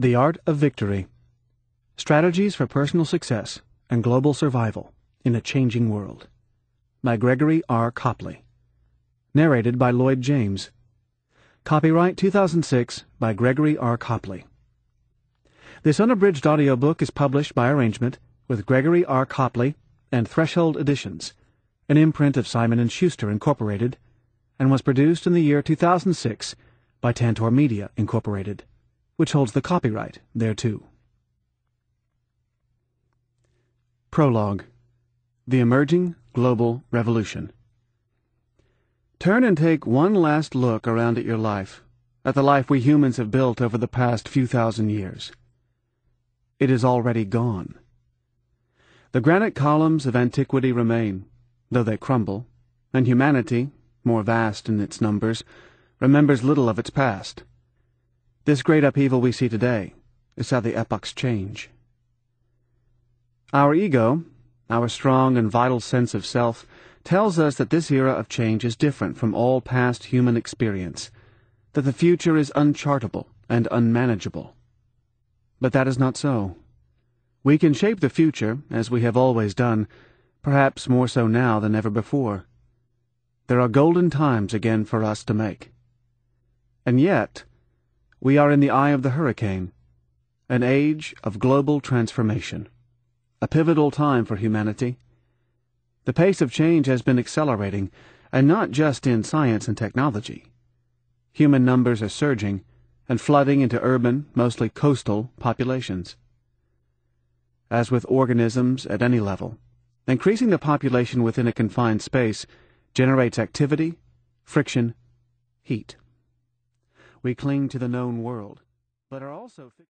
The Art of Victory: Strategies for Personal Success and Global Survival in a Changing World, by Gregory R. Copley. Narrated by Lloyd James. Copyright 2006 by Gregory R. Copley. This unabridged audiobook is published by arrangement with Gregory R. Copley and Threshold Editions, an imprint of Simon & Schuster, Incorporated, and was produced in the year 2006 by Tantor Media, Incorporated, which holds the copyright thereto. Prologue: The Emerging Global Revolution. Turn and take one last look around at your life, at the life we humans have built over the past few thousand years. It is already gone. The granite columns of antiquity remain, though they crumble, and humanity, more vast in its numbers, remembers little of its past. This great upheaval we see today is how the epochs change. Our ego, our strong and vital sense of self, tells us that this era of change is different from all past human experience, that the future is unchartable and unmanageable. But that is not so. We can shape the future, as we have always done, perhaps more so now than ever before. There are golden times again for us to make. And yet, we are in the eye of the hurricane, an age of global transformation, a pivotal time for humanity. The pace of change has been accelerating, and not just in science and technology. Human numbers are surging and flooding into urban, mostly coastal, populations. As with organisms at any level, increasing the population within a confined space generates activity, friction, heat. We cling to the known world, but are also